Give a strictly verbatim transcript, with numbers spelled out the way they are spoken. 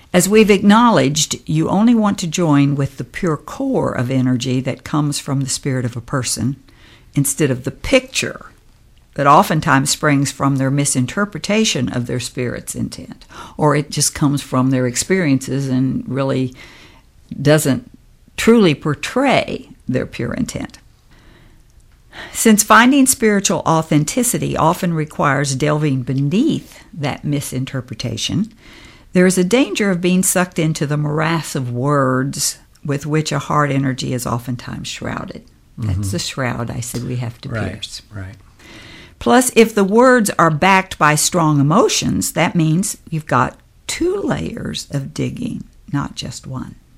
As we've acknowledged, you only want to join with the pure core of energy that comes from the spirit of a person instead of the picture that oftentimes springs from their misinterpretation of their spirit's intent, or it just comes from their experiences and really doesn't truly portray their pure intent. Since finding spiritual authenticity often requires delving beneath that misinterpretation, there is a danger of being sucked into the morass of words with which a heart energy is oftentimes shrouded. That's mm-hmm. the shroud I said we have to right, pierce. Right. Plus, if the words are backed by strong emotions, that means you've got two layers of digging, not just one.